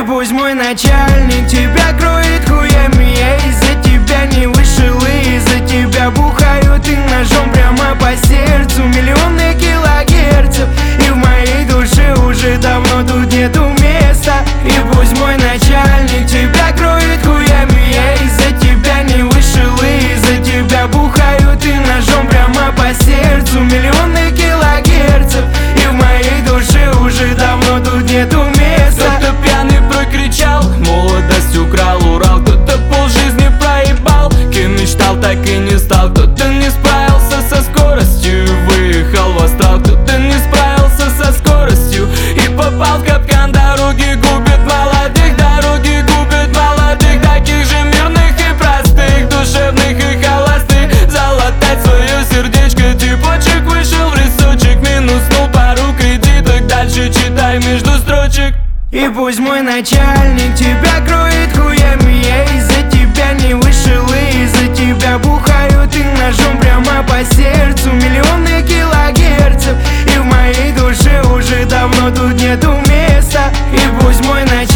пусть мой начальник тебя кроет хуями. Я из-за тебя не вышел и из-за тебя бухаю. Ты ножом прямо по сердцу, миллионы килогерцев, и в моей душе уже давно тут нету места. И пусть мой начальник тебя кроет хуями. Я из-за тебя не вышел и из-за тебя бухаю. Ты ножом прямо по сердцу, миллионы килогерцев, и в моей душе уже давно тут нету места. Кто-то пьяный прокричал, молодость украл Урал. Кто-то полжизни проебал, кем мечтал, так и не стал. Кто-то не справился со скоростью и выехал в астрал. Кто-то не справился со скоростью и попал в капкан. Дороги губят молодых, дороги губят молодых, таких же мирных и простых, душевных и холостых. Залатать свое сердечко, типочек вышел в лесочек, минуснул пару кредиток, дальше читай между строчек. И пусть мой начальник тебя кроет хуями. Я из-за тебя не вышел и из-за тебя бухаю. Ты ножом прямо по сердцу, миллионы килогерцев, и в моей душе уже давно тут нету места. И пусть мой начальник